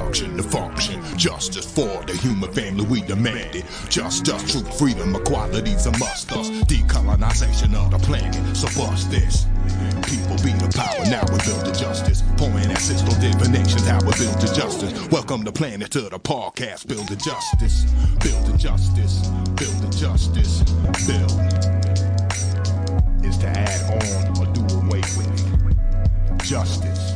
instruction to function. Justice for the human family, we demand it. Justice, truth, freedom, equality's a must. Us decolonization of the planet. So bust this. People be the power, now we build the justice. Pouring ancestral divinations, how we build the justice. Welcome the planet to the podcast. Build the justice, build the justice, build the justice. Build is to add on or do away with. Justice.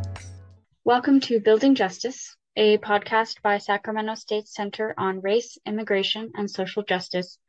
Welcome to Building Justice, a podcast by Sacramento State Center on Race, Immigration, and Social Justice,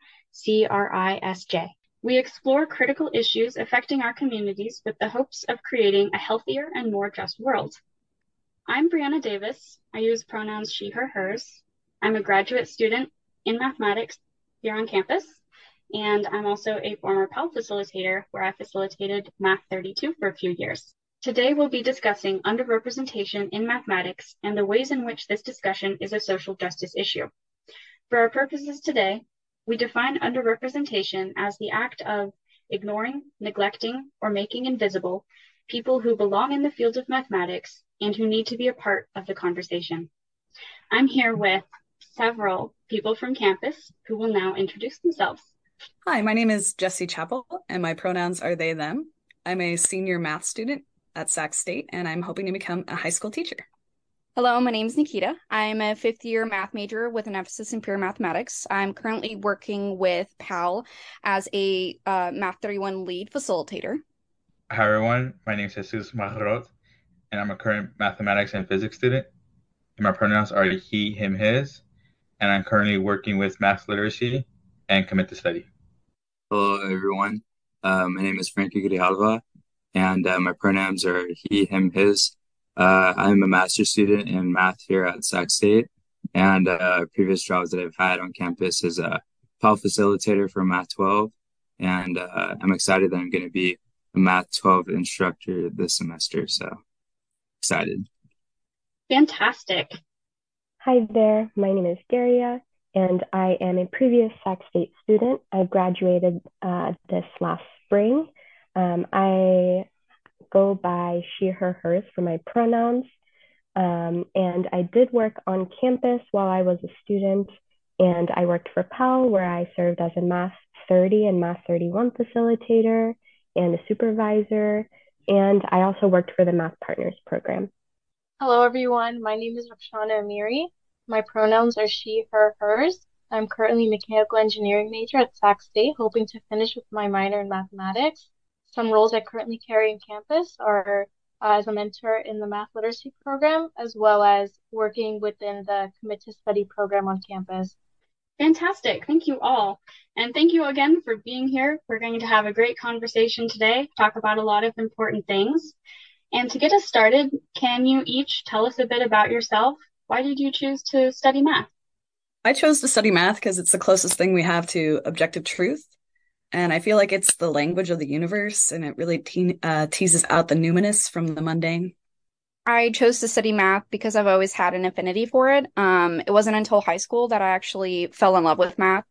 CRISJ. We explore critical issues affecting our communities with the hopes of creating a healthier and more just world. I'm Brianna Davis. I use pronouns she, her, hers. I'm a graduate student in mathematics here on campus, and I'm also a former Pell facilitator where I facilitated Math 32 for a few years. Today we'll be discussing underrepresentation in mathematics and the ways in which this discussion is a social justice issue. For our purposes today, we define underrepresentation as the act of ignoring, neglecting, or making invisible people who belong in the field of mathematics and who need to be a part of the conversation. I'm here with several people from campus who will now introduce themselves. Hi, my name is Jessie Chappell, and my pronouns are they, them. I'm a senior math student at Sac State, and I'm hoping to become a high school teacher. Hello, my name is Nikita. I'm a fifth-year math major with an emphasis in pure mathematics. I'm currently working with PAL as a Math 31 lead facilitator. Hi, everyone. My name is Jesus Majarot, and I'm a current mathematics and physics student. And my pronouns are he, him, his, and I'm currently working with math literacy and commit to study. Hello, everyone. My name is Frankie Grijalva, and my pronouns are he, him, his. I'm a master's student in math here at Sac State, and previous jobs that I've had on campus is a PAL facilitator for Math 12, and I'm excited that I'm going to be a Math 12 instructor this semester, so excited. Fantastic. Hi there, my name is Daria, and I am a previous Sac State student. I graduated this last spring. I go by she, her, hers for my pronouns. And I did work on campus while I was a student, and I worked for PAL where I served as a Math 30 and Math 31 facilitator and a supervisor. And I also worked for the Math Partners program. Hello, everyone. My name is Rakshana Amiri. My pronouns are she, her, hers. I'm currently a mechanical engineering major at Sac State, hoping to finish with my minor in mathematics. Some roles I currently carry on campus are as a mentor in the math literacy program, as well as working within the Commit to Study program on campus. Fantastic. Thank you all. And thank you again for being here. We're going to have a great conversation today, talk about a lot of important things. And to get us started, can you each tell us a bit about yourself? Why did you choose to study math? I chose to study math because it's the closest thing we have to objective truth. And I feel like it's the language of the universe, and it really teases out the numinous from the mundane. I chose to study math because I've always had an affinity for it. It wasn't until high school that I actually fell in love with math.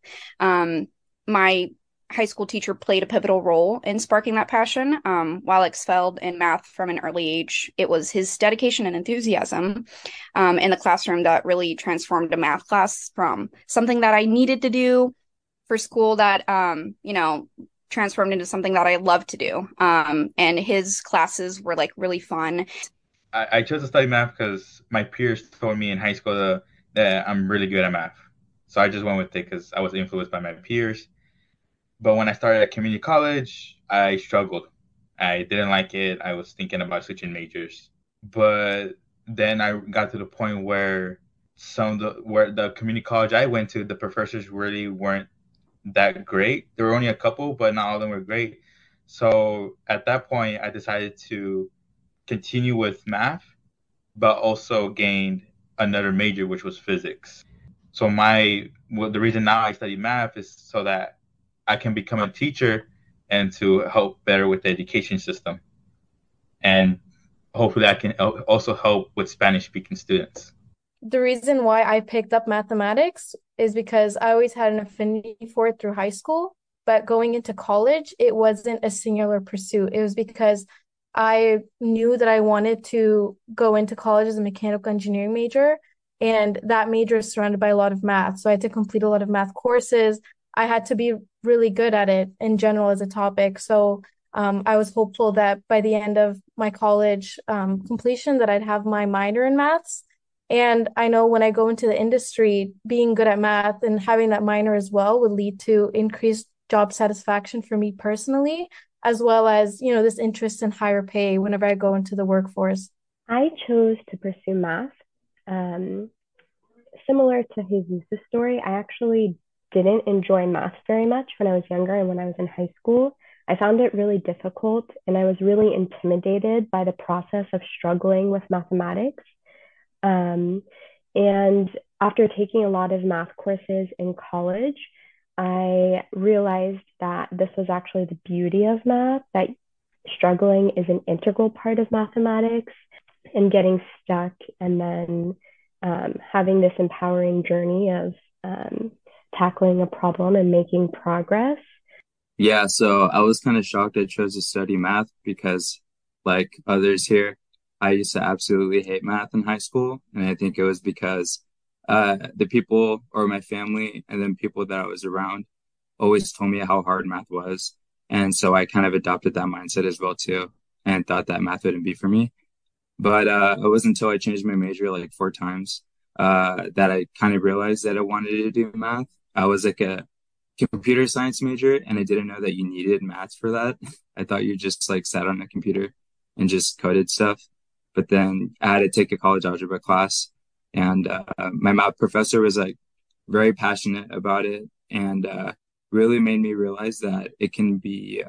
My high school teacher played a pivotal role in sparking that passion. While I excelled in math from an early age, it was his dedication and enthusiasm in the classroom that really transformed a math class from something that I needed to do for school that, transformed into something that I love to do. And his classes were like really fun. I chose to study math because my peers told me in high school that I'm really good at math. So I just went with it because I was influenced by my peers. But when I started at community college, I struggled. I didn't like it. I was thinking about switching majors. But then I got to the point where where the community college I went to, the professors really weren't that great. There were only a couple, but not all of them were great. So at that point, I decided to continue with math, but also gained another major, which was physics. So the reason now I study math is so that I can become a teacher and to help better with the education system. And hopefully I can also help with Spanish-speaking students. The reason why I picked up mathematics is because I always had an affinity for it through high school, but going into college, it wasn't a singular pursuit. It was because I knew that I wanted to go into college as a mechanical engineering major, and that major is surrounded by a lot of math. So I had to complete a lot of math courses. I had to be really good at it in general as a topic. So I was hopeful that by the end of my college completion that I'd have my minor in maths. And I know when I go into the industry, being good at math and having that minor as well would lead to increased job satisfaction for me personally, as well as, this interest in higher pay whenever I go into the workforce. I chose to pursue math. Um, Similar to Jesus' story, I actually didn't enjoy math very much when I was younger and when I was in high school. I found it really difficult and I was really intimidated by the process of struggling with mathematics. Um, and after taking a lot of math courses in college, I realized that this was actually the beauty of math, that struggling is an integral part of mathematics and getting stuck and then having this empowering journey of tackling a problem and making progress. Yeah, so I was kind of shocked I chose to study math because, like others here, I used to absolutely hate math in high school. And I think it was because the people or my family and then people that I was around always told me how hard math was. And so I kind of adopted that mindset as well too and thought that math wouldn't be for me. But it wasn't until I changed my major like 4 times that I kind of realized that I wanted to do math. I was like a computer science major and I didn't know that you needed math for that. I thought you just like sat on a computer and just coded stuff. But then I had to take a college algebra class and my math professor was like very passionate about it and really made me realize that it can be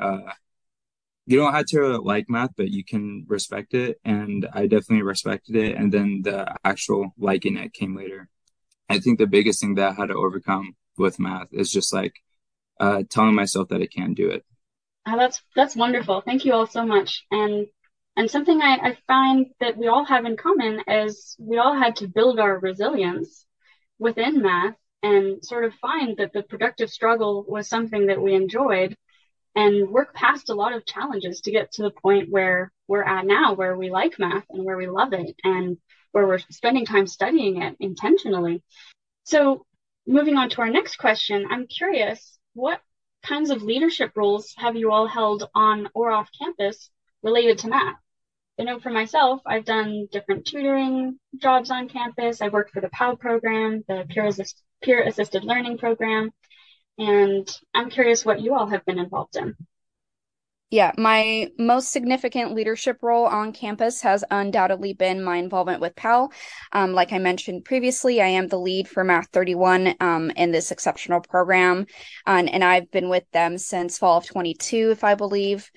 you don't have to like math, but you can respect it. And I definitely respected it. And then the actual liking it came later. I think the biggest thing that I had to overcome with math is just like telling myself that I can do it. Oh, that's wonderful. Thank you all so much. And something I find that we all have in common is we all had to build our resilience within math and sort of find that the productive struggle was something that we enjoyed and work past a lot of challenges to get to the point where we're at now, where we like math and where we love it and where we're spending time studying it intentionally. So moving on to our next question, I'm curious, what kinds of leadership roles have you all held on or off campus related to math? I know for myself, I've done different tutoring jobs on campus. I've worked for the POW program, the Peer Assisted Learning program, and I'm curious what you all have been involved in. Yeah, my most significant leadership role on campus has undoubtedly been my involvement with PAL. Like I mentioned previously, I am the lead for Math 31 in this exceptional program, and I've been with them since fall of 22, if I believe.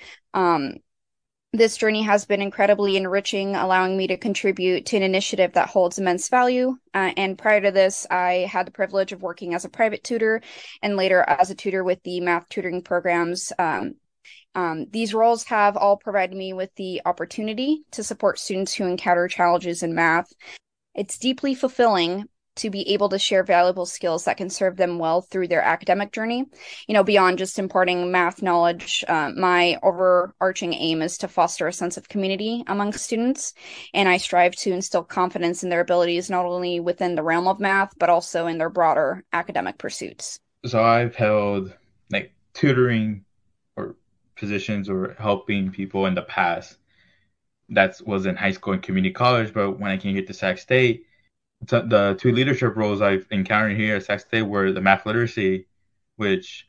This journey has been incredibly enriching, allowing me to contribute to an initiative that holds immense value. And prior to this, I had the privilege of working as a private tutor and later as a tutor with the math tutoring programs. These roles have all provided me with the opportunity to support students who encounter challenges in math. It's deeply fulfilling to be able to share valuable skills that can serve them well through their academic journey. Beyond just imparting math knowledge, my overarching aim is to foster a sense of community among students, and I strive to instill confidence in their abilities not only within the realm of math, but also in their broader academic pursuits. So I've held like tutoring or positions or helping people in the past. That was in high school and community college, but when I came here to Sac State, the two leadership roles I've encountered here at Sac State were the math literacy, which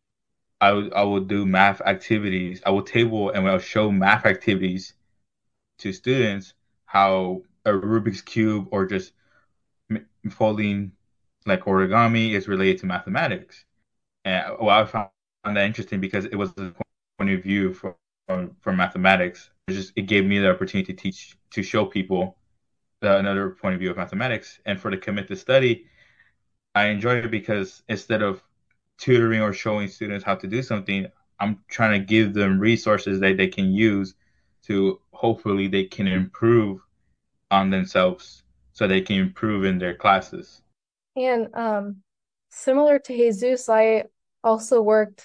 I would do math activities. I would table and I'll show math activities to students how a Rubik's Cube or just folding like origami is related to mathematics. And well, I found that interesting because it was the point of view from mathematics. It gave me the opportunity to teach, to show people another point of view of mathematics. And for the commit to study, I enjoy it because instead of tutoring or showing students how to do something, I'm trying to give them resources that they can use to hopefully they can improve on themselves so they can improve in their classes. And similar to Jesus, I also worked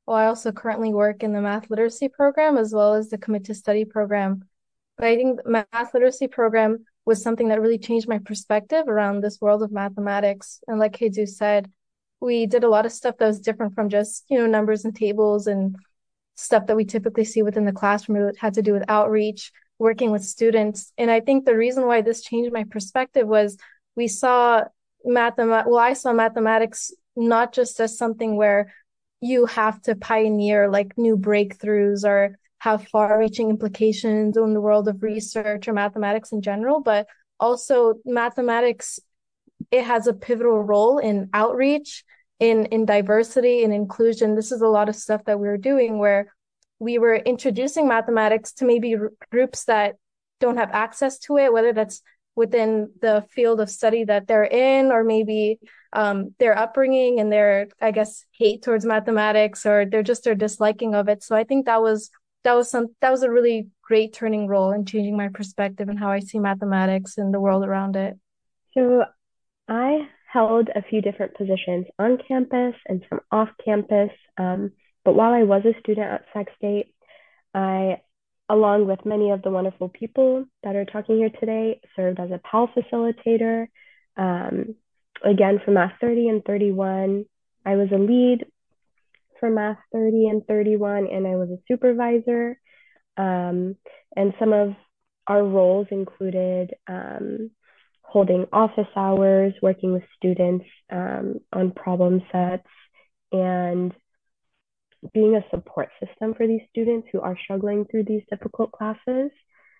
Well, I also currently work in the math literacy program as well as the commit to study program. But I think the math literacy program was something that really changed my perspective around this world of mathematics. And like Jesus said, we did a lot of stuff that was different from just, numbers and tables and stuff that we typically see within the classroom. It had to do with outreach, working with students. And I think the reason why this changed my perspective was we saw I saw mathematics not just as something where you have to pioneer like new breakthroughs or have far-reaching implications in the world of research or mathematics in general, but also mathematics, it has a pivotal role in outreach, in diversity and inclusion. This is a lot of stuff that we were doing where we were introducing mathematics to maybe groups that don't have access to it, whether that's within the field of study that they're in, or maybe their upbringing and their, I guess, hate towards mathematics, or their disliking of it. So I think that was a really great turning role in changing my perspective and how I see mathematics and the world around it. So I held a few different positions on campus and some off campus. But while I was a student at Sac State, I, along with many of the wonderful people that are talking here today, served as a PAL facilitator. Again, for Math 30 and 31, I was a lead for Math 30 and 31, and I was a supervisor. And some of our roles included holding office hours, working with students on problem sets, and being a support system for these students who are struggling through these difficult classes.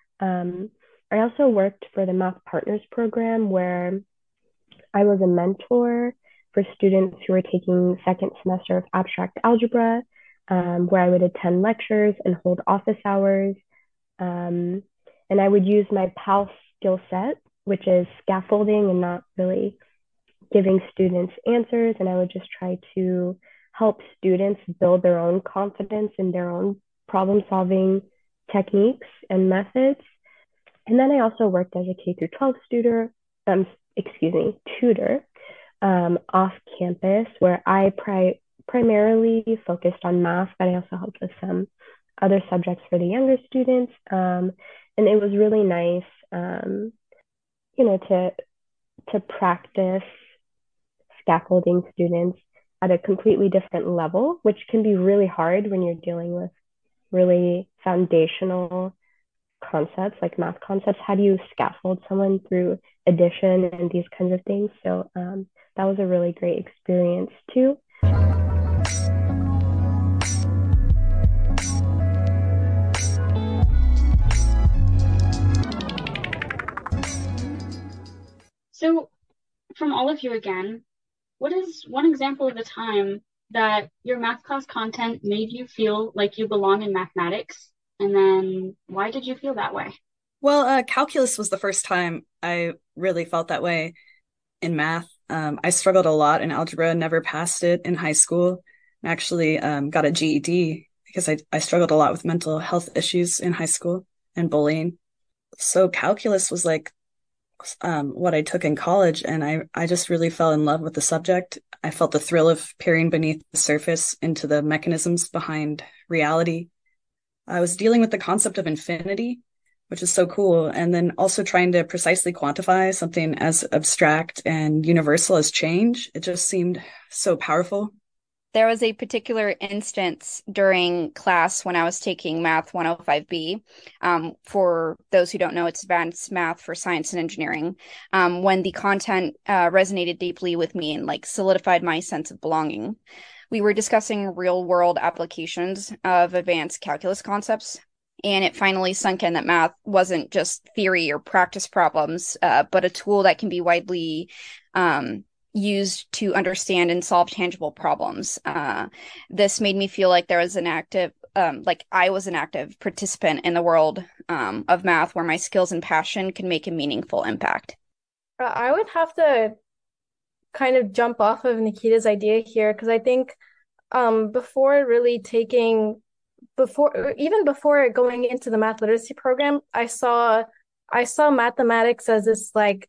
I also worked for the Math Partners program, where I was a mentor for students who were taking second semester of abstract algebra, where I would attend lectures and hold office hours. And I would use my PAL skill set, which is scaffolding and not really giving students answers. And I would just try to help students build their own confidence in their own problem solving techniques and methods. And then I also worked as a K through 12 tutor off campus, where I primarily focused on math, but I also helped with some other subjects for the younger students. And it was really nice, to practice scaffolding students at a completely different level, which can be really hard when you're dealing with really foundational concepts like math concepts. How do you scaffold someone through addition and these kinds of things? So that was a really great experience too. So, from all of you again, what is one example of a time that your math class content made you feel like you belong in mathematics? And then why did you feel that way? Well, calculus was the first time I really felt that way in math. I struggled a lot in algebra, never passed it in high school. I actually got a GED because I struggled a lot with mental health issues in high school and bullying. So calculus was like what I took in college, and I just really fell in love with the subject. I felt the thrill of peering beneath the surface into the mechanisms behind reality. I was dealing with the concept of infinity, which is so cool, and then also trying to precisely quantify something as abstract and universal as change. It just seemed so powerful. There was a particular instance during class when I was taking Math 105B. For those who don't know, it's advanced math for science and engineering. When the content resonated deeply with me and like solidified my sense of belonging. We were discussing real-world applications of advanced calculus concepts, and it finally sunk in that math wasn't just theory or practice problems, but a tool that can be widely used to understand and solve tangible problems. This made me feel like there was I was an active participant in the world of math, where my skills and passion can make a meaningful impact. I would have to kind of jump off of Nikita's idea here, because I think even before going into the math literacy program, I saw mathematics as this like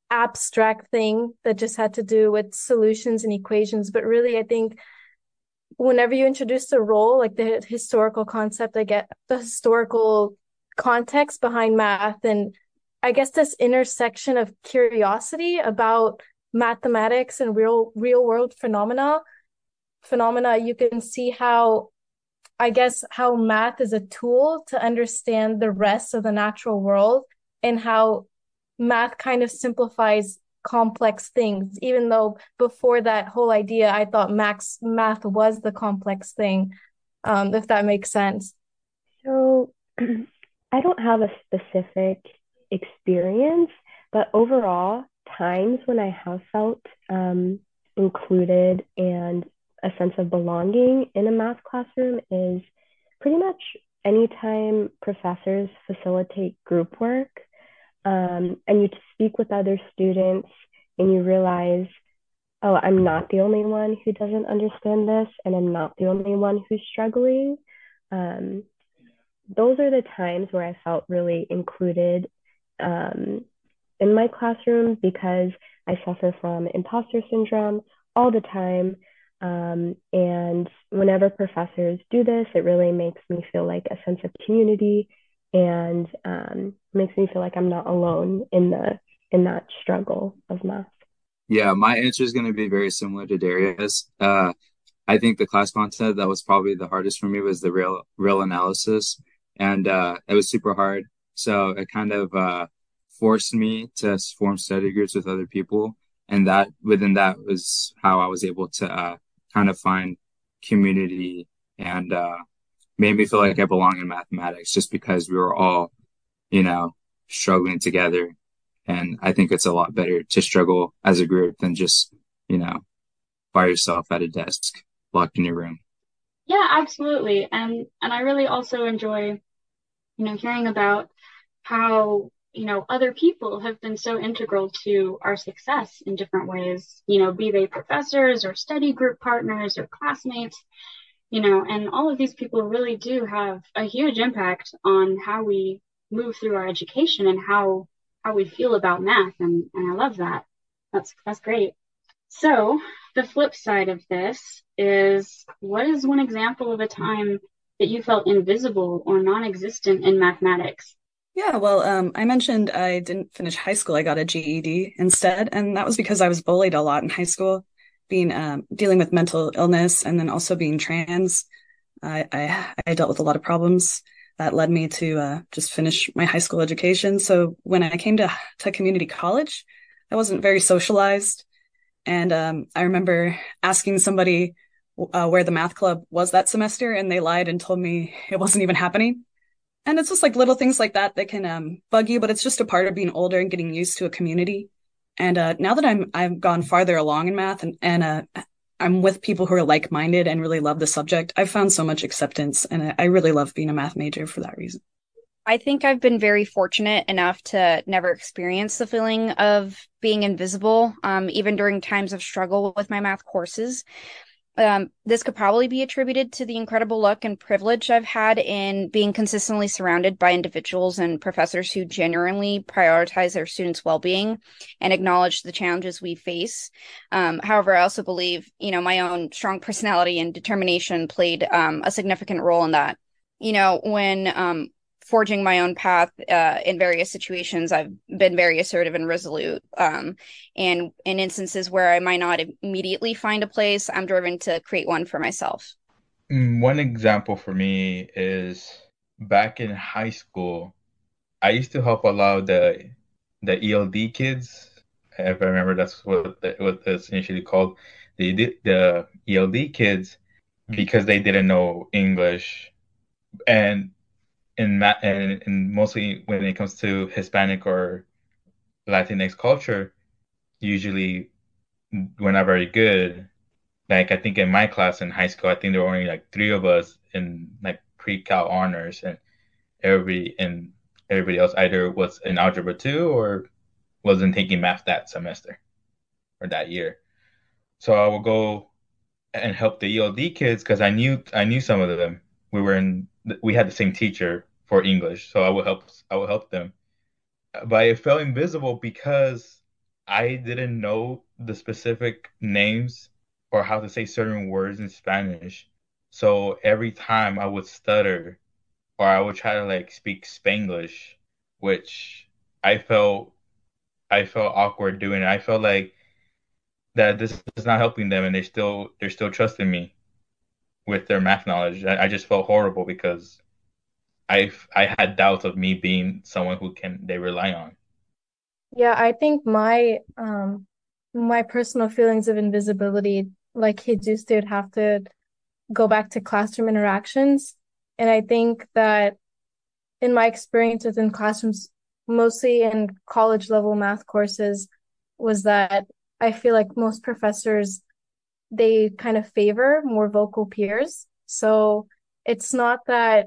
abstract thing that just had to do with solutions and equations. But really, I think whenever you introduce the role, like the historical concept, I get the historical context behind math, and I guess this intersection of curiosity about mathematics and real world phenomena, you can see how, I guess, how math is a tool to understand the rest of the natural world, and how math kind of simplifies complex things, even though before that whole idea, I thought math was the complex thing, if that makes sense. So I don't have a specific experience, but overall, times when I have felt included and a sense of belonging in a math classroom is pretty much anytime professors facilitate group work, and you speak with other students and you realize, oh, I'm not the only one who doesn't understand this, and I'm not the only one who's struggling. Um, those are the times where I felt really included in my classroom, because I suffer from imposter syndrome all the time. And whenever professors do this, it really makes me feel like a sense of community, and makes me feel like I'm not alone in that struggle of math. Yeah, my answer is going to be very similar to Darius. I think the class content that was probably the hardest for me was the real analysis, and it was super hard. So it kind of forced me to form study groups with other people, and that within that was how I was able to kind of find community, and made me feel like I belong in mathematics just because we were all, you know, struggling together. And I think it's a lot better to struggle as a group than just, you know, by yourself at a desk, locked in your room. Yeah, absolutely. And I really also enjoy, hearing about how, other people have been so integral to our success in different ways, be they professors or study group partners or classmates, and all of these people really do have a huge impact on how we move through our education and how we feel about math. And I love that. That's great. So the flip side of this is, what is one example of a time that you felt invisible or non-existent in mathematics? Yeah, well, I mentioned I didn't finish high school. I got a GED instead, and that was because I was bullied a lot in high school, being dealing with mental illness, and then also being trans. I dealt with a lot of problems that led me to just finish my high school education. So when I came to community college, I wasn't very socialized, and I remember asking somebody where the math club was that semester, and they lied and told me it wasn't even happening. And it's just like little things like that that can bug you, but it's just a part of being older and getting used to a community. And now that I've gone farther along in math, and I'm with people who are like-minded and really love the subject, I've found so much acceptance, and I really love being a math major for that reason. I think I've been very fortunate enough to never experience the feeling of being invisible, even during times of struggle with my math courses. This could probably be attributed to the incredible luck and privilege I've had in being consistently surrounded by individuals and professors who genuinely prioritize their students' well-being and acknowledge the challenges we face. However, I also believe, my own strong personality and determination played a significant role in that. When forging my own path in various situations, I've been very assertive and resolute. And in instances where I might not immediately find a place, I'm driven to create one for myself. One example for me is back in high school, I used to help a lot of the ELD kids. If I remember, that's what it's initially called, the ELD kids, because they didn't know English. And and mostly when it comes to Hispanic or Latinx culture, usually we're not very good. Like I think in my class in high school, I think there were only like three of us in like pre-cal honors, and everybody else either was in algebra two or wasn't taking math that semester or that year. So I would go and help the ELD kids because I knew some of them. We had the same teacher for English, so I would help them. But it felt invisible because I didn't know the specific names or how to say certain words in Spanish. So every time I would stutter or I would try to like speak Spanglish, which I felt I felt awkward doing it. I felt like that this is not helping them, and they're still trusting me with their math knowledge. I just felt horrible because I had doubts of me being someone who can they rely on. Yeah, I think my personal feelings of invisibility, like Jesus did, have to go back to classroom interactions. And I think that in my experience within classrooms, mostly in college level math courses, was that I feel like most professors, they kind of favor more vocal peers. So it's not that,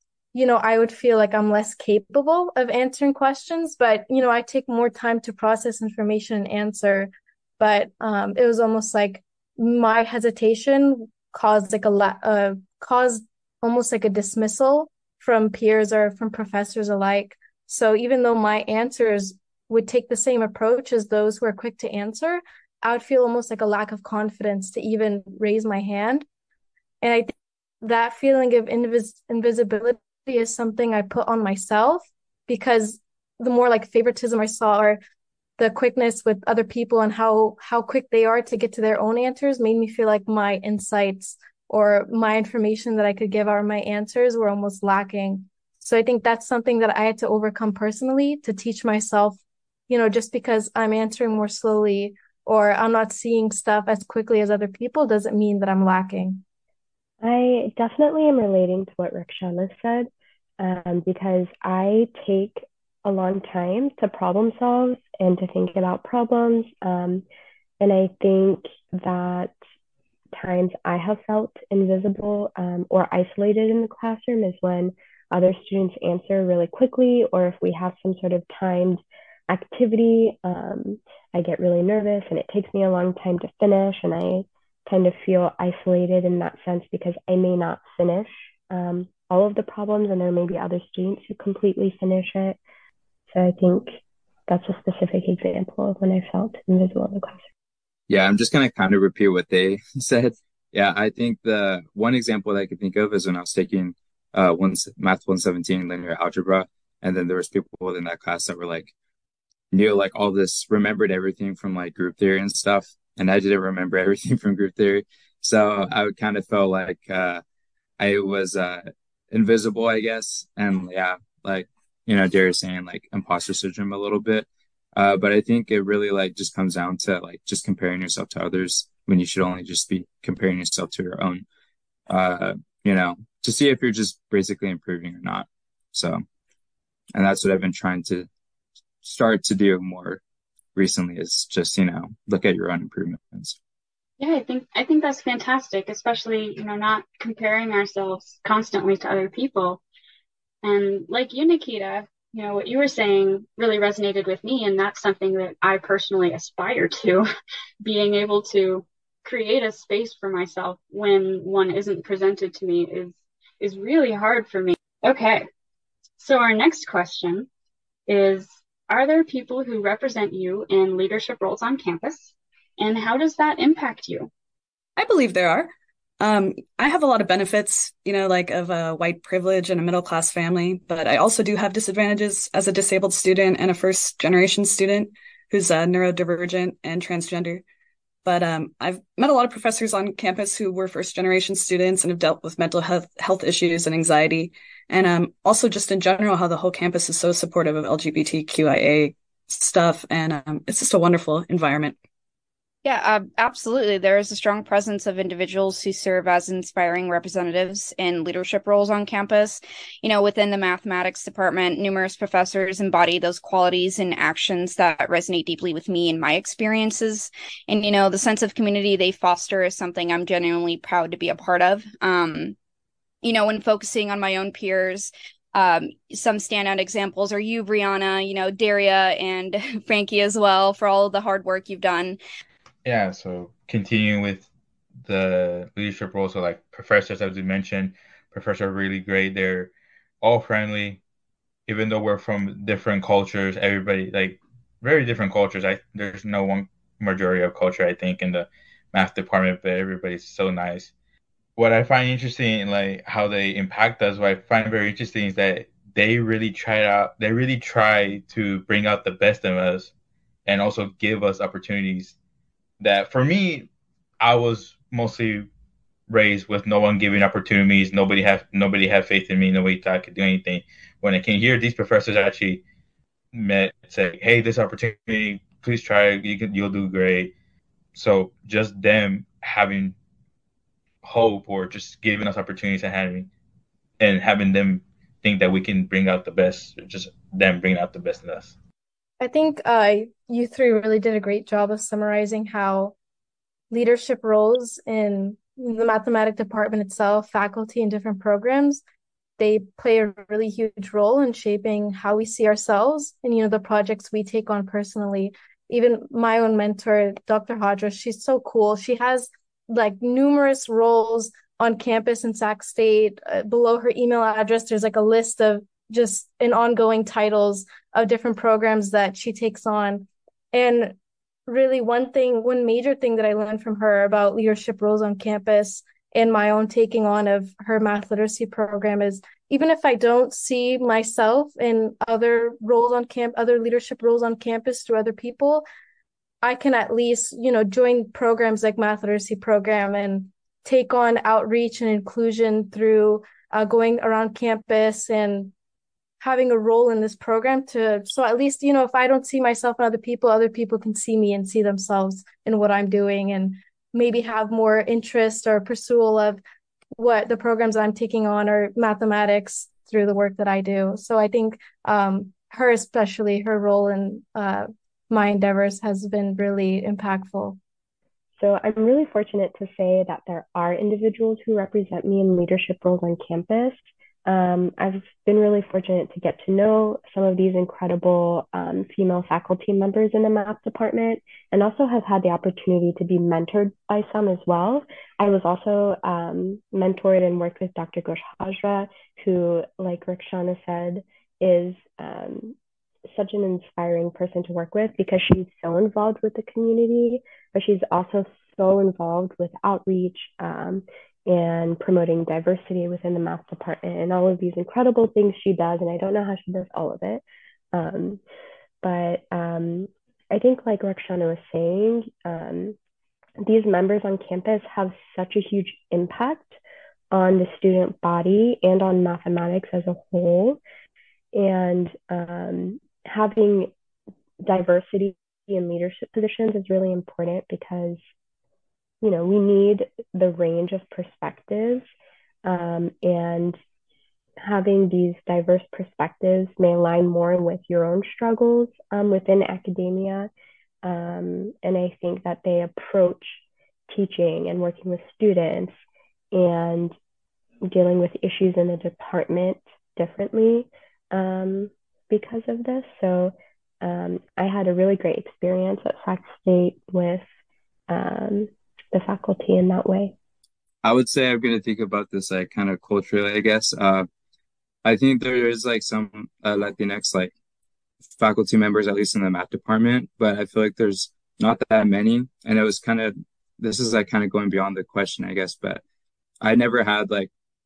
I would feel like I'm less capable of answering questions, but, I take more time to process information and answer. But it was almost like my hesitation caused caused almost like a dismissal from peers or from professors alike. So even though my answers would take the same approach as those who are quick to answer, I would feel almost like a lack of confidence to even raise my hand. And I think that feeling of invisibility is something I put on myself because the more like favoritism I saw or the quickness with other people and how quick they are to get to their own answers made me feel like my insights or my information that I could give or my answers were almost lacking. So I think that's something that I had to overcome personally to teach myself, just because I'm answering more slowly or I'm not seeing stuff as quickly as other people doesn't mean that I'm lacking. I definitely am relating to what Rikshana said, because I take a long time to problem solve and to think about problems. And I think that times I have felt invisible, or isolated in the classroom is when other students answer really quickly, or if we have some sort of timed activity, I get really nervous and it takes me a long time to finish, and I kind of feel isolated in that sense because I may not finish all of the problems, and there may be other students who completely finish it. So I think that's a specific example of when I felt invisible in the classroom. Yeah, I'm just gonna kind of repeat what they said. Yeah, I think the one example that I could think of is when I was taking Math 117 linear algebra, and then there was people in that class that were like knew like all this, remembered everything from like group theory and stuff, and I didn't remember everything from group theory. So I would kind of felt like I was invisible, I guess, and yeah, like Darius saying like imposter syndrome a little bit. But I think it really like just comes down to like just comparing yourself to others when you should only just be comparing yourself to your own, uh, to see if you're just basically improving or not. So, and that's what I've been trying to start to do more recently is just, look at your own improvements. Yeah, I think that's fantastic, especially, not comparing ourselves constantly to other people. And like you, Nikita, what you were saying really resonated with me, and that's something that I personally aspire to, being able to create a space for myself when one isn't presented to me is really hard for me. Okay. So our next question is, are there people who represent you in leadership roles on campus? And how does that impact you? I believe there are. I have a lot of benefits, like of a white privilege and a middle class family, but I also do have disadvantages as a disabled student and a first generation student who's neurodivergent and transgender. But I've met a lot of professors on campus who were first generation students and have dealt with mental health issues and anxiety. And also just in general, how the whole campus is so supportive of LGBTQIA stuff. And it's just a wonderful environment. Yeah, absolutely. There is a strong presence of individuals who serve as inspiring representatives in leadership roles on campus. Within the mathematics department, numerous professors embody those qualities and actions that resonate deeply with me and my experiences. And, the sense of community they foster is something I'm genuinely proud to be a part of. When focusing on my own peers, some standout examples are you, Brianna, Daria, and Frankie as well, for all of the hard work you've done. Yeah, so continuing with the leadership roles, so like professors, as we mentioned, professors are really great. They're all friendly, even though we're from different cultures. Everybody like very different cultures. There's no one majority of culture I think in the math department, but everybody's so nice. what I find interesting in like how they impact us, what I find very interesting is that they really try to bring out the best in us and also give us opportunities that for me, I was mostly raised with no one giving opportunities. Nobody had faith in me. Nobody thought I could do anything. When I came here, these professors actually met, say, "Hey, this opportunity, please try it. You'll do great." So just them having hope or just giving us opportunities and having them think that we can bring out the best, just them bringing out the best in us. I think you three really did a great job of summarizing how leadership roles in the mathematics department itself, faculty, and different programs, they play a really huge role in shaping how we see ourselves and, the projects we take on personally. Even my own mentor, Dr. Hodges, she's so cool. She has like numerous roles on campus in Sac State. Below her email address, there's like a list of just an ongoing titles of different programs that she takes on. And really one major thing that I learned from her about leadership roles on campus and my own taking on of her math literacy program is even if I don't see myself in other leadership roles on campus through other people, I can at least, join programs like math literacy program and take on outreach and inclusion through going around campus and having a role in this program so at least, if I don't see myself in other people can see me and see themselves in what I'm doing and maybe have more interest or pursuit of what the programs I'm taking on are mathematics through the work that I do. So I think her role in my endeavors has been really impactful. So I'm really fortunate to say that there are individuals who represent me in leadership roles on campus. I've been really fortunate to get to know some of these incredible female faculty members in the math department and also have had the opportunity to be mentored by some as well. I was also mentored and worked with Dr. Ghosh Hajra, who, like Rukshana said, is such an inspiring person to work with because she's so involved with the community, but she's also so involved with outreach and promoting diversity within the math department and all of these incredible things she does. And I don't know how she does all of it. But I think, like Rakshana was saying, these members on campus have such a huge impact on the student body and on mathematics as a whole. And having diversity in leadership positions is really important because, we need the range of perspectives, and having these diverse perspectives may align more with your own struggles within academia. And I think that they approach teaching and working with students and dealing with issues in the department differently because of this. So I had a really great experience at Sac State with the faculty in that way. I would say I'm going to think about this like kind of culturally, I guess. I think there is like some Latinx like faculty members, at least in the math department, but I feel like there's not that many. And it was this is like kind of going beyond the question, I guess, but I never had like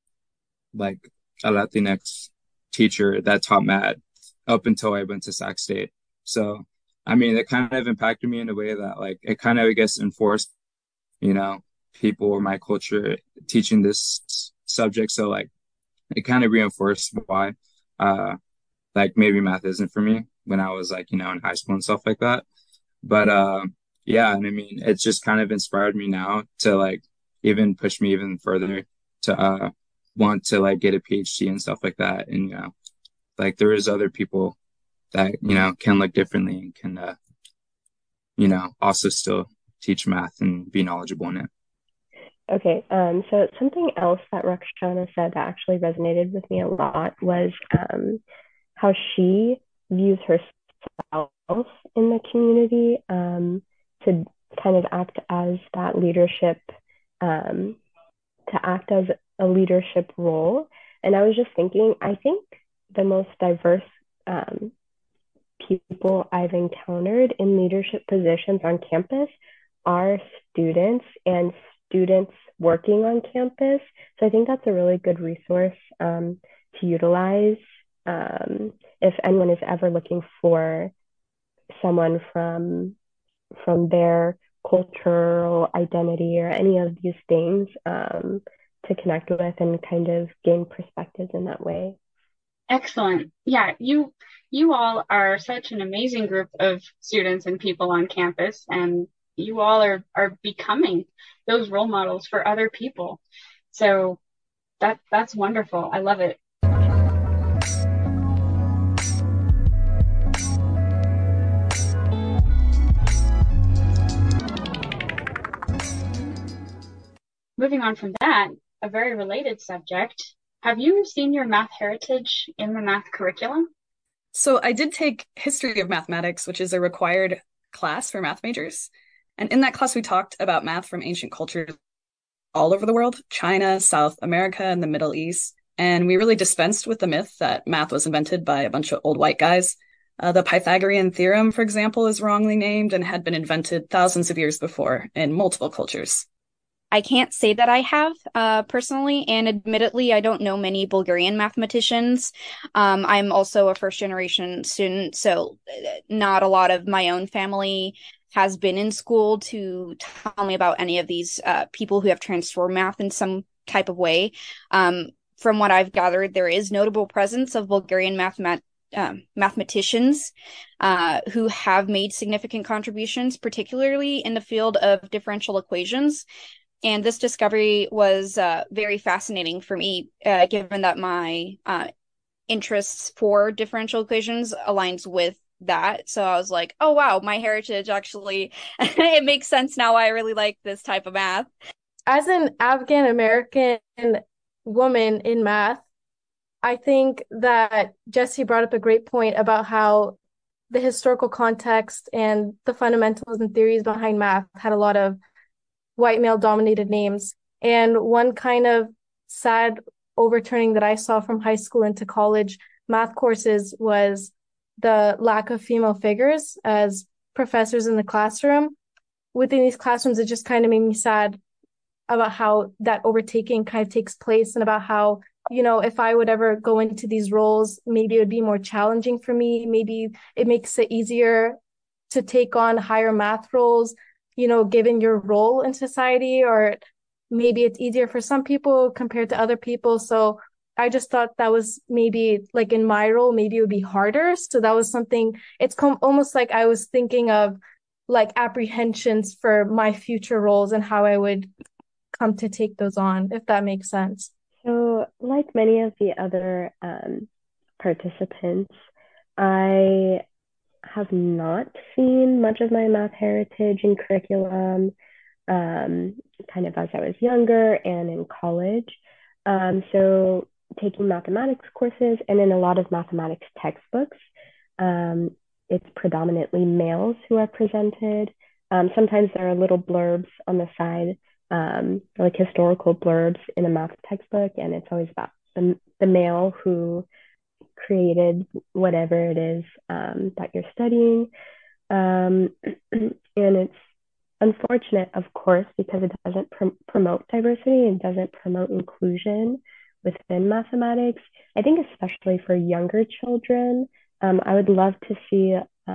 a Latinx teacher that taught math up until I went to Sac State. So, I mean, it kind of impacted me in a way that like it kind of, I guess, enforced, people or my culture teaching this subject. So like it kind of reinforced why like maybe math isn't for me when I was like, in high school and stuff like that. But yeah, and I mean, it's just kind of inspired me now to like even push me even further to want to like get a PhD and stuff like that. And like there is other people that can look differently and can also still teach math and be knowledgeable in it. Okay, so something else that Rakshana said that actually resonated with me a lot was how she views herself in the community to kind of act as that leadership, to act as a leadership role. And I was just thinking, I think the most diverse people I've encountered in leadership positions on campus are students and students working on campus. So I think that's a really good resource to utilize if anyone is ever looking for someone from their cultural identity or any of these things to connect with and kind of gain perspectives in that way. Excellent. Yeah, you all are such an amazing group of students and people on campus, and you all are becoming those role models for other people. So that's wonderful. I love it. Moving on from that, a very related subject. Have you seen your math heritage in the math curriculum? So I did take history of mathematics, which is a required class for math majors. And in that class, we talked about math from ancient cultures all over the world, China, South America, and the Middle East. And we really dispensed with the myth that math was invented by a bunch of old white guys. The Pythagorean theorem, for example, is wrongly named and had been invented thousands of years before in multiple cultures. I can't say that I have personally, and admittedly, I don't know many Bulgarian mathematicians. I'm also a first generation student, so not a lot of my own family has been in school to tell me about any of these people who have transformed math in some type of way. From what I've gathered, there is notable presence of Bulgarian mathematicians who have made significant contributions, particularly in the field of differential equations. And this discovery was very fascinating for me, given that my interests for differential equations aligns with that. So I was like, oh, wow, my heritage actually, it makes sense now why I really like this type of math. As an Afghan American woman in math, I think that Jesse brought up a great point about how the historical context and the fundamentals and theories behind math had a lot of white male dominated names. And one kind of sad overturning that I saw from high school into college math courses was the lack of female figures as professors in the classroom. Within these classrooms, it just kind of made me sad about how that overtaking kind of takes place and about how, if I would ever go into these roles, maybe it would be more challenging for me. Maybe it makes it easier to take on higher math roles, given your role in society, or maybe it's easier for some people compared to other people. So I just thought that was maybe like in my role, maybe it would be harder. So that was something, it's almost like I was thinking of like apprehensions for my future roles and how I would come to take those on, if that makes sense. So, like many of the other participants, I have not seen much of my math heritage in curriculum, kind of as I was younger and in college. So taking mathematics courses and in a lot of mathematics textbooks, it's predominantly males who are presented. Sometimes there are little blurbs on the side, like historical blurbs in a math textbook, and it's always about the male who created whatever it is that you're studying. And it's unfortunate, of course, because it doesn't promote diversity and doesn't promote inclusion within mathematics. I think especially for younger children, I would love to see,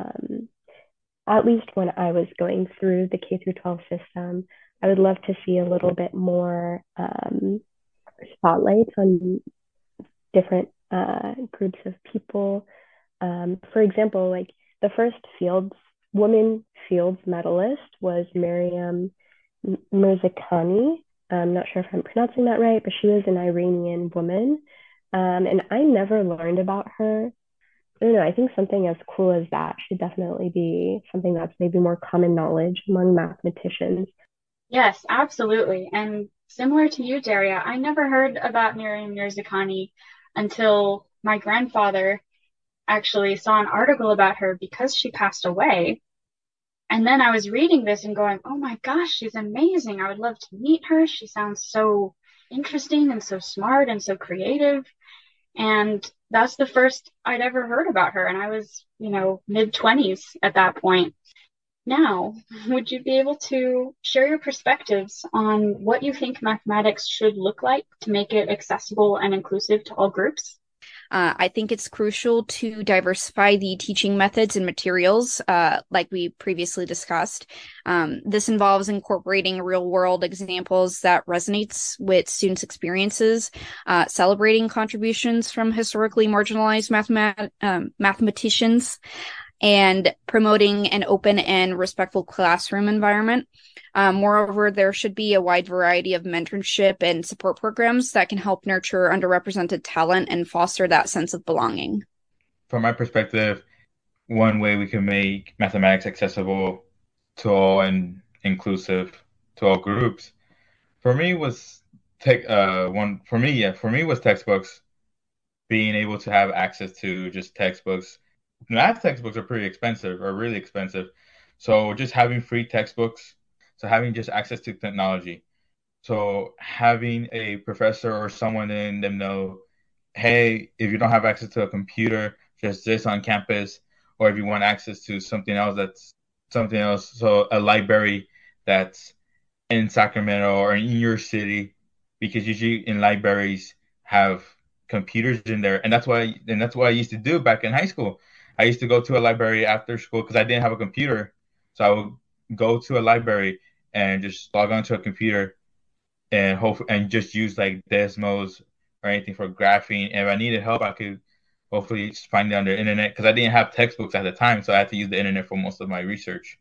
at least when I was going through the K through 12 system, I would love to see a little bit more spotlight on different groups of people. For example, like the first woman Fields medalist was Mariam Mirzakhani. I'm not sure if I'm pronouncing that right, but she was an Iranian woman. And I never learned about her. I don't know, I think something as cool as that should definitely be something that's maybe more common knowledge among mathematicians. Yes, absolutely. And similar to you, Daria, I never heard about Miriam Mirzakhani until my grandfather actually saw an article about her because she passed away. And then I was reading this and going, oh my gosh, she's amazing. I would love to meet her. She sounds so interesting and so smart and so creative. And that's the first I'd ever heard about her. And I was, mid-20s at that point. Now, would you be able to share your perspectives on what you think mathematics should look like to make it accessible and inclusive to all groups? I think it's crucial to diversify the teaching methods and materials, like we previously discussed. This involves incorporating real-world examples that resonates with students' experiences, celebrating contributions from historically marginalized mathematicians, and promoting an open and respectful classroom environment. Moreover, there should be a wide variety of mentorship and support programs that can help nurture underrepresented talent and foster that sense of belonging. From my perspective, one way we can make mathematics accessible to all and inclusive to all groups, for me was for me was textbooks, being able to have access to just textbooks. Math textbooks are pretty expensive or really expensive. So just having free textbooks, so having just access to technology. So having a professor or someone in them know, hey, if you don't have access to a computer, there's this on campus, or if you want access to something else, that's something else. So a library that's in Sacramento or in your city, because usually in libraries have computers in there, and that's what I used to do back in high school. I used to go to a library after school because I didn't have a computer, so I would go to a library and just log onto a computer and hope and just use like Desmos or anything for graphing. And if I needed help, I could hopefully just find it on the internet because I didn't have textbooks at the time, so I had to use the internet for most of my research.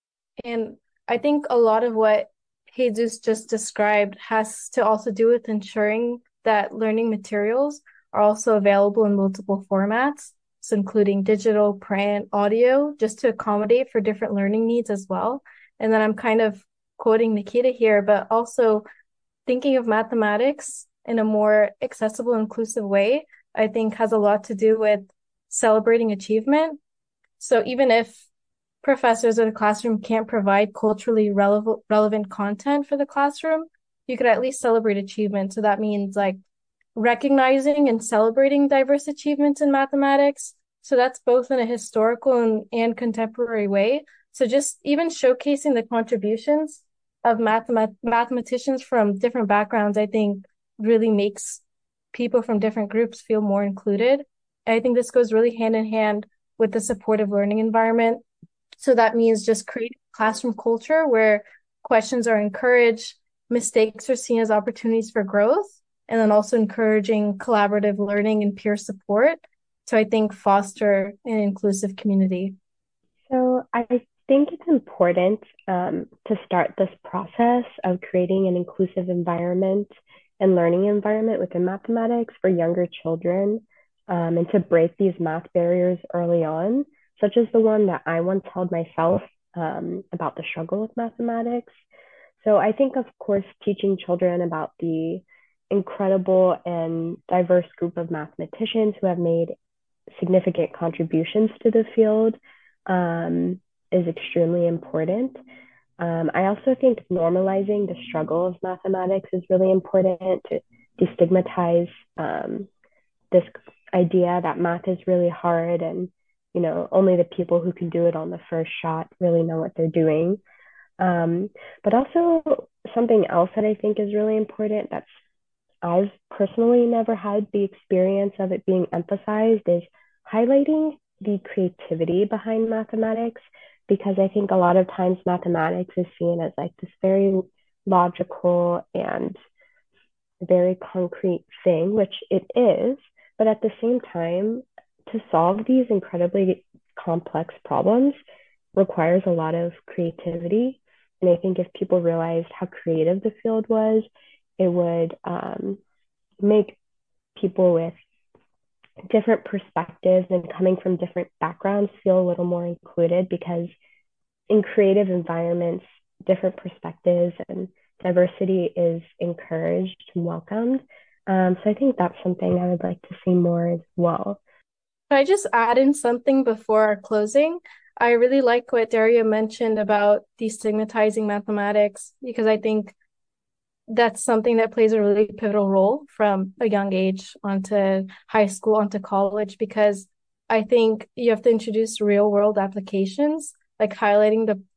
And I think a lot of what Jesus just described has to also do with ensuring that learning materials are also available in multiple formats, so including digital, print, audio, just to accommodate for different learning needs as well. And then I'm kind of quoting Nikita here, but also thinking of mathematics in a more accessible, inclusive way, I think has a lot to do with celebrating achievement. So even if professors or the classroom can't provide culturally relevant content for the classroom, you could at least celebrate achievement. So that means like recognizing and celebrating diverse achievements in mathematics. So that's both in a historical and contemporary way. So just even showcasing the contributions of mathematicians from different backgrounds, I think really makes people from different groups feel more included. And I think this goes really hand in hand with the supportive learning environment. So that means just creating a classroom culture where questions are encouraged, mistakes are seen as opportunities for growth, and then also encouraging collaborative learning and peer support to, I think, foster an inclusive community. So I think it's important to start this process of creating an inclusive environment and learning environment within mathematics for younger children, and to break these math barriers early on, such as the one that I once held myself, about the struggle with mathematics. So I think, of course, teaching children about the incredible and diverse group of mathematicians who have made significant contributions to the field, is extremely important. I also think normalizing the struggle of mathematics is really important to destigmatize, this idea that math is really hard, and only the people who can do it on the first shot really know what they're doing. But also something else that I think is really important, that's I've personally never had the experience of it being emphasized, is highlighting the creativity behind mathematics, because I think a lot of times mathematics is seen as like this very logical and very concrete thing, which it is. But at the same time, to solve these incredibly complex problems requires a lot of creativity. And I think if people realized how creative the field was, it would, make people with different perspectives and coming from different backgrounds feel a little more included, because in creative environments, different perspectives and diversity is encouraged and welcomed. So I think that's something I would like to see more as well. Can I just add in something before our closing? I really like what Daria mentioned about destigmatizing mathematics, because I think that's something that plays a really pivotal role from a young age onto high school, onto college, because I think you have to introduce real world applications, like highlighting the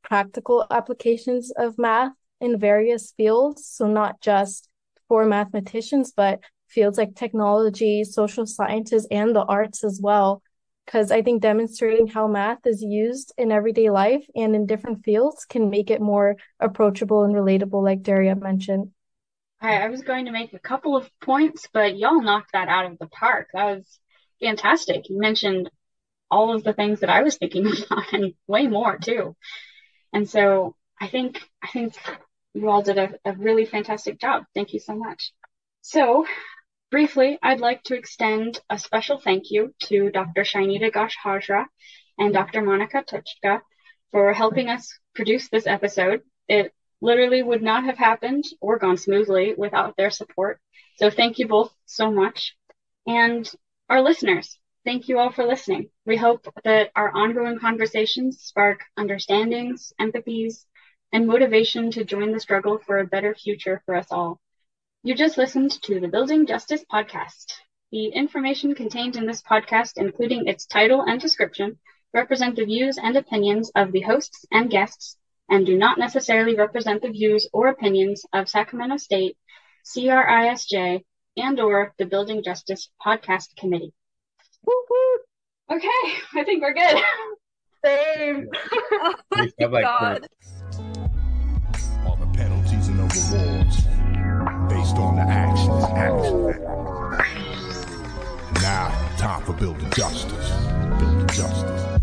practical applications of math in various fields. So not just for mathematicians, but fields like technology, social sciences, and the arts as well. Because I think demonstrating how math is used in everyday life and in different fields can make it more approachable and relatable, like Daria mentioned. I was going to make a couple of points, but y'all knocked that out of the park. That was fantastic. You mentioned all of the things that I was thinking about and way more too. And so I think you all did a really fantastic job. Thank you so much. So briefly, I'd like to extend a special thank you to Dr. Shainita Ghosh Hajra and Dr. Monica Tuchka for helping us produce this episode. It literally would not have happened or gone smoothly without their support. So thank you both so much. And our listeners, thank you all for listening. We hope that our ongoing conversations spark understandings, empathies, and motivation to join the struggle for a better future for us all. You just listened to the Building Justice podcast. The information contained in this podcast, including its title and description, represent the views and opinions of the hosts and guests and do not necessarily represent the views or opinions of Sacramento State, CRISJ, and or the Building Justice Podcast Committee. Woo-hoo. Okay, I think we're good. Same. Oh my God. All the penalties and the rewards based on the actions. Now, time for building justice. Building justice.